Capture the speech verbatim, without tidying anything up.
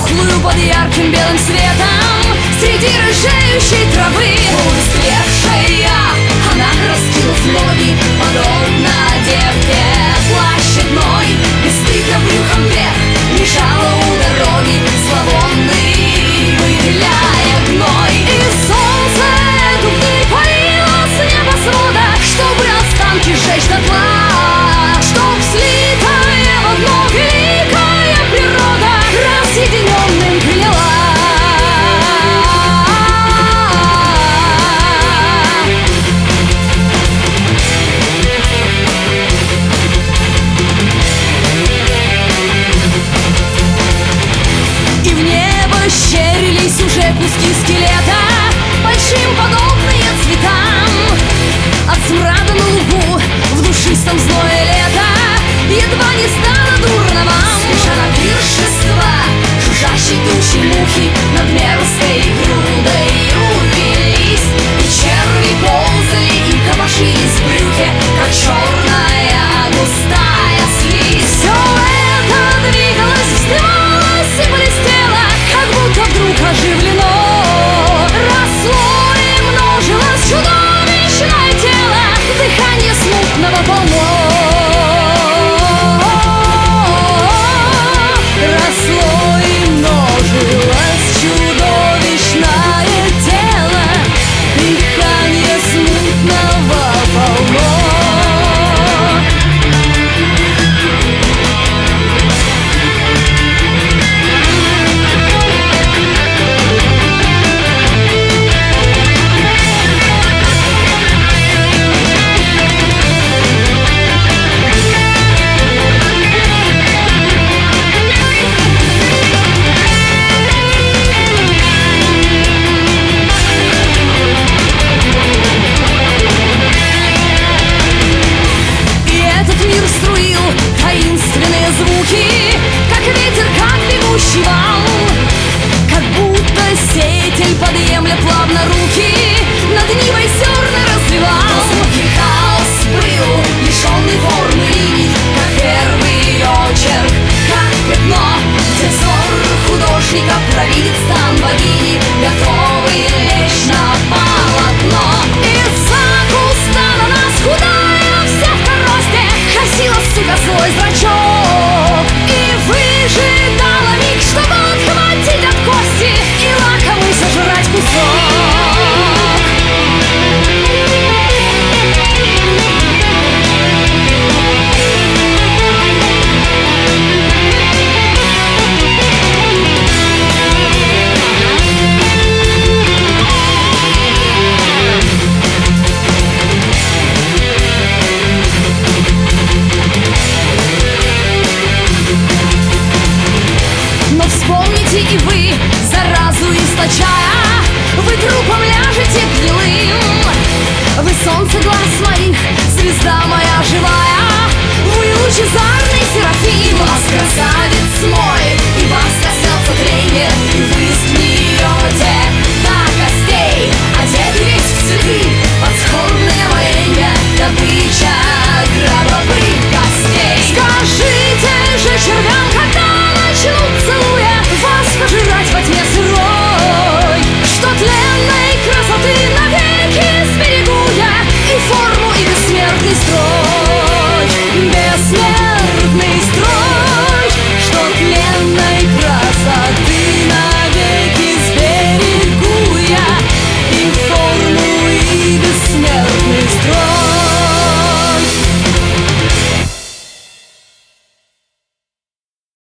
дохлую под ярким белым светом. Среди рыжеющей травы полуистлевшая, она, раскинув ноги, подобно девке площадной, бесстыдно брюхом вверх лежала у дороги, зловонный, выделяя гной. И солнце эту гниль палило с небосвода, чтобы останки сжечь дотла, чтоб слитая в одно великая природа разъединенным приняла. И в небо щерились уже куски скелета, большим подобные цветам. От смрада на лугу в душистом зное лета едва не стало дурно вам. Спеша на пиршество жужжащей тучи мухи над мерзкой грудою велись, и черви ползали и копошились в брюхе, как черная густая слизь. Все это двигалось, вздымалось и блестело, как будто вдруг оживлено. Росло и множилось чудовищное тело, дыхание смутного полно. Росло и множилось чудовищное тело, дыхание смутного полно. Струил таинственные звуки, как ветер, как бегущий вал, как будто сеятель подъемля плавно руки над нивой зерна разливал. Звуки хаос был, лишенный формы линий, как первый очерк, как пятно, где взор художника провидит стан богини, готовый лечь на полотно. Из-за куста на нас худая вся в коросте косила, сука, свой зрачок и выжидала миг, чтобы отхватить от кости и лакомый сожрать кусок. Но вспомните и вы, заразу источая, вы трупом ляжете гнилым. Вы солнце глаз моих, звезда моя живая, вы лучезарный серафим. Вас, красавец мой,